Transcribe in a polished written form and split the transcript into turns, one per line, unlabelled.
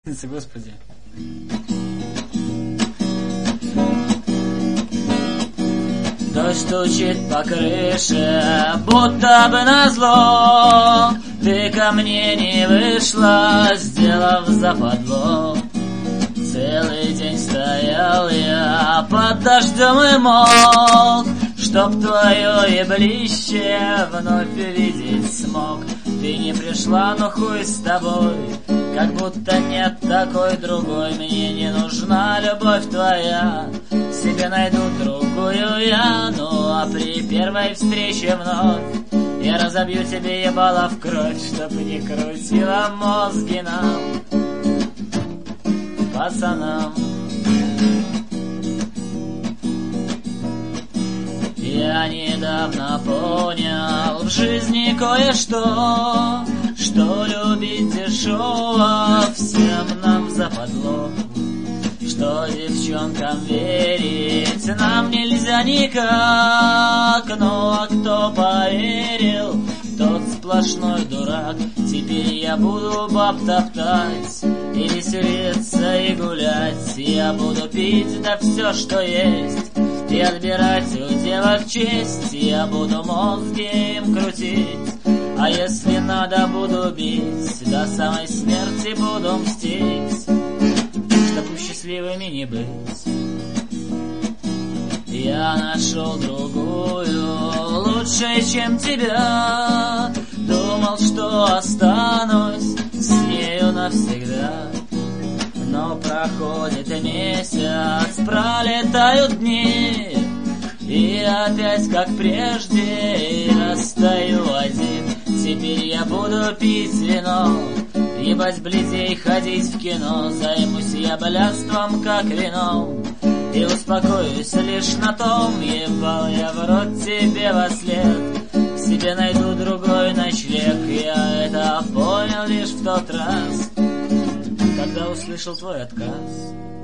Господи. Дождь стучит по крыше, будто бы назло. Ты ко мне не вышла, сделав западло. Целый день стоял я под дождем и молк, чтоб твое еблище вновь увидеть смог. Ты не пришла, но хуй с тобой, как будто нет такой другой. Мне не нужна любовь твоя, себе найду другую я. Ну а при первой встрече вновь я разобью тебе ебало в кровь, чтоб не крутила мозги нам, пацанам. Я недавно понял в жизни кое-что, что любить дешево всем нам западло, что девчонкам верить нам нельзя никак. Ну а кто поверил, тот сплошной дурак. Теперь я буду баб топтать и веселиться и гулять. Я буду пить да все, что есть, и отбирать у девок честь. Я буду мозги им крутить, а если надо, буду бить. До самой смерти буду мстить, чтоб счастливыми не быть. Я нашел другую, лучше, чем тебя. Думал, что останусь с нею навсегда. Но проходит месяц, пролетают дни, и опять, как прежде, я стою один. Теперь я буду пить вино, ебать близей, ходить в кино. Займусь я блядством, как вином, и успокоюсь лишь на том, ебал я в рот тебе вослед. Себе найду другой ночлег. Я это понял лишь в тот раз, когда услышал твой отказ.